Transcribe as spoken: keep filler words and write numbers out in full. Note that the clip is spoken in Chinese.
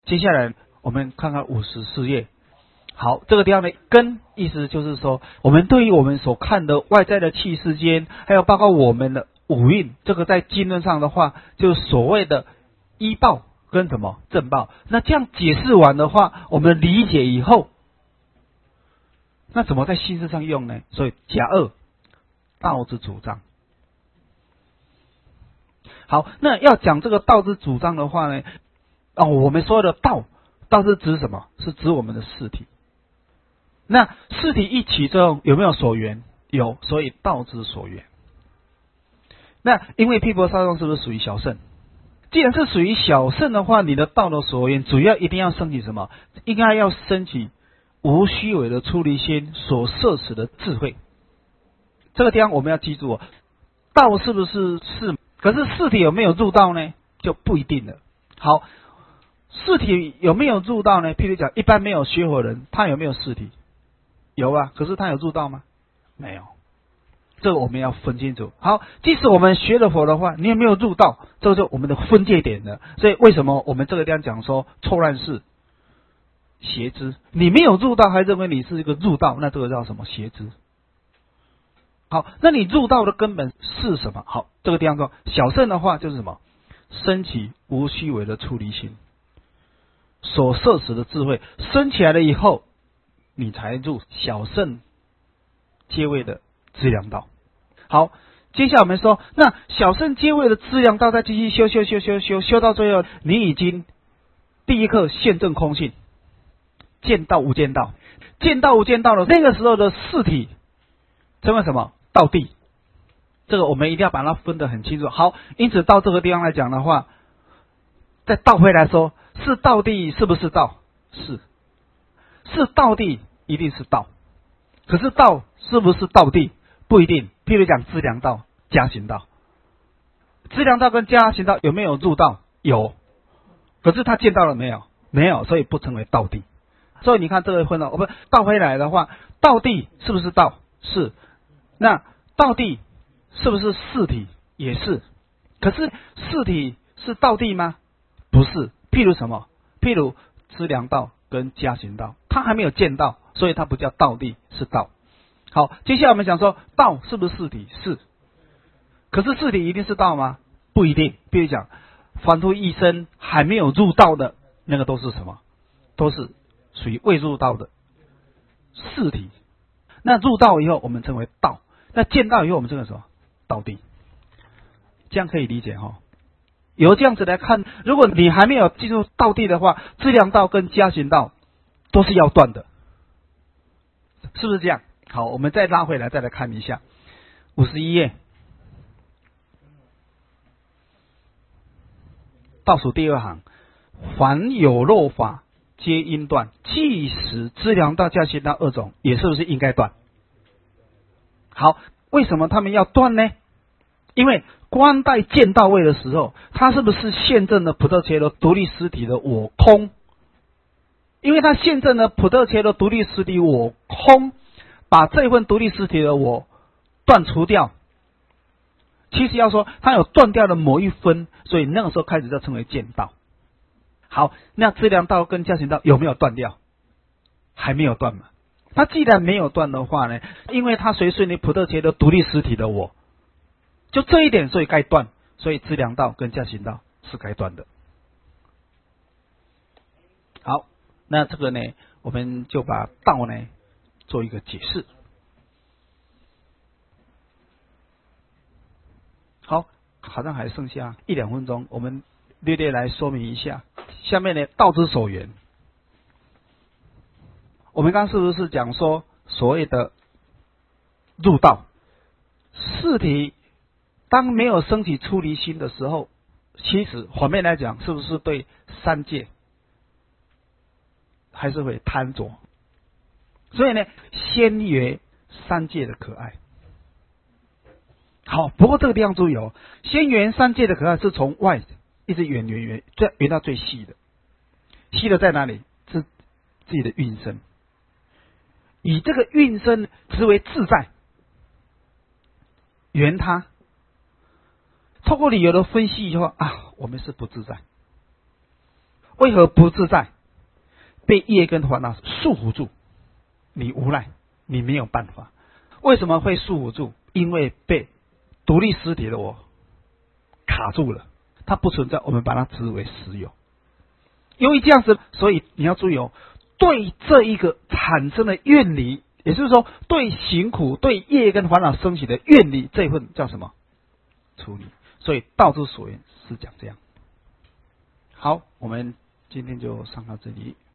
接下来我们看看五十四页。好，这个地方的根意思就是说，我们对于我们所看的外在的气世间，还有包括我们的五蕴，这个在经论上的话，就是所谓的依报跟什么正报。那这样解释完的话，我们理解以后，那怎么在心事上用呢？所以甲二道之主张。好，那要讲这个道之主张的话呢，哦，我们说的道，道是指什么？是指我们的四体。那四体一起作用，有没有所缘？有，所以道之所缘。那因为毗婆沙众是不是属于小圣？既然是属于小圣的话，你的道的所缘主要一定要升起什么？应该要升起无虚伪的出离心所摄持的智慧。这个地方我们要记住哦，道是不是是？可是四体有没有入道呢？就不一定了。好，四体有没有入道呢？譬如讲，一般没有学佛人，他有没有四体？有啊，可是他有入道吗？没有。这个我们要分清楚。好，即使我们学了佛的话，你有没有入道？这个就我们的分界点了。所以为什么我们这个地方讲说错乱世邪知？你没有入道，还认为你是一个入道，那这个叫什么邪知？好，那你入道的根本是什么？好，这个地方说小圣的话就是什么？升起无虚伪的出离心，所摄持的智慧升起来了以后，你才入小圣阶位的资粮道。好，接下来我们说，那小圣阶位的资粮道再继续修修修修修修到最后，你已经第一课现证空性，见道无间道，见道无间道的那个时候的四体称为什么？道地。这个我们一定要把它分得很清楚。好，因此到这个地方来讲的话，再倒回来说，是道地是不是道？是，是道地一定是道。可是道是不是道地？不一定。譬如讲资粮道、加行道，资粮道跟加行道有没有入道？有。可是他见到了没有？没有，所以不成为道地。所以你看这个分了，我们倒回来的话，道地是不是道？是。那道地是不是四体？也是。可是四体是道地吗？不是。譬如什么？譬如资粮道跟加行道，他还没有见到，所以他不叫道地，是道。好，接下来我们想说，道是不是四体？是。可是四体一定是道吗？不一定。譬如讲凡夫一生还没有入道的那个都是什么？都是属于未入道的四体。那入道以后我们称为道，那见道以后我们称为什么？道地。这样可以理解哈。由这样子来看，如果你还没有进入道地的话，资粮道跟加行道都是要断的，是不是这样？好，我们再拉回来再来看一下五十一页倒数第二行，凡有漏法皆应断，即使资粮道、加行道二种，也是不是应该断？好，为什么他们要断呢？因为观待见到位的时候，他是不是现证了普特伽罗独立实体的我空？因为他现证了普特伽罗独立实体我空，把这份独立实体的我断除掉。其实要说他有断掉的某一分，所以那个时候开始就称为见道。好，那资粮道跟加行道有没有断掉？还没有断嘛。他既然没有断的话呢，因为他随顺你普特伽罗独立实体的我，就这一点，所以该断，所以资粮道跟加行道是该断的。好，那这个呢，我们就把道呢做一个解释。好，好像还剩下一两分钟，我们略略来说明一下。下面呢，道之所缘。我们刚刚是不是讲说所谓的入道四体？当没有升起出离心的时候，其实反面来讲，是不是对三界还是会贪着？所以呢，先缘三界的可爱。好，不过这个地方注意哦，先缘三界的可爱是从外一直缘缘缘，最缘到最细的，细的在哪里？是自己的运身，以这个运身之为自在，缘他。透过理由的分析以后啊，我们是不自在。 为何不自在？被业跟烦恼束缚住，你无奈，你没有办法。为什么会束缚住？因为被独立实体的我卡住了，它不存在，我们把它执为实有。由于这样子，所以你要注意哦，对这一个产生的愿离，也就是说，对行苦、对业跟烦恼升起的愿离，这一份叫什么？处理。所以道之所缘是讲这样。好，我们今天就上到这里。